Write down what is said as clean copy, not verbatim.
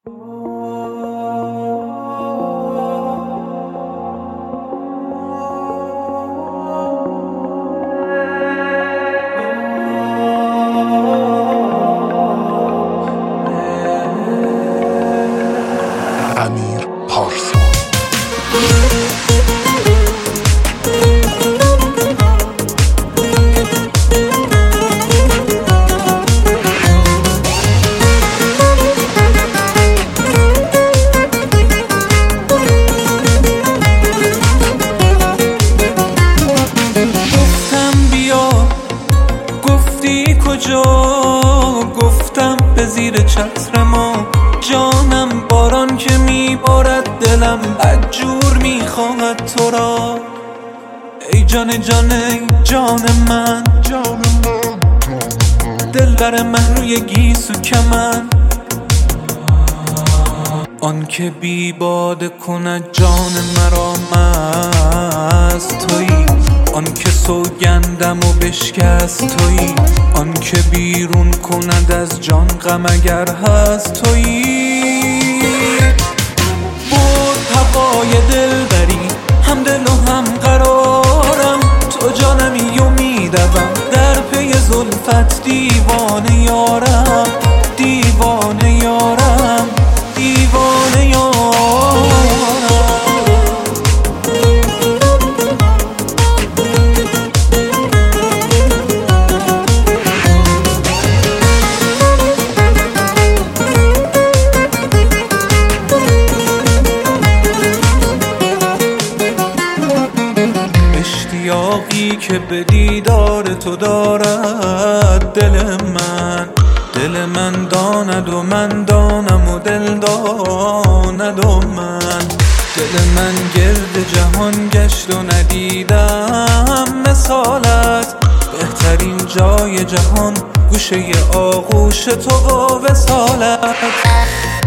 امیر پارسا. گفتم بیا، گفتی کجا؟ گفتم به زیر چتر ما. جانم باران که میبارد، دلم بدجور میخواهد تو را. ای جان جان ای جان من، دلبر من روی گیسو کمن. آن که بی باده کند جان مرا مست تویی. آن که سوگندم و بشکست تویی. آن که بیرون کند از جان غم اگر هست تویی. بود هوای دلبری، هم دل و هم قرارم. تو جانمی و میدوم در پی زلفت. دیوانه یارم، دیوانه یارم، دیوانه یارم. اشتیاقی که به دیدار تو دارد دل من. دل من داند و من دانم و دل داند و من. دل من گرد جهان گشت و ندیدم مثالت. بهترین جای جهان گوشه آغوش تو و وصالت.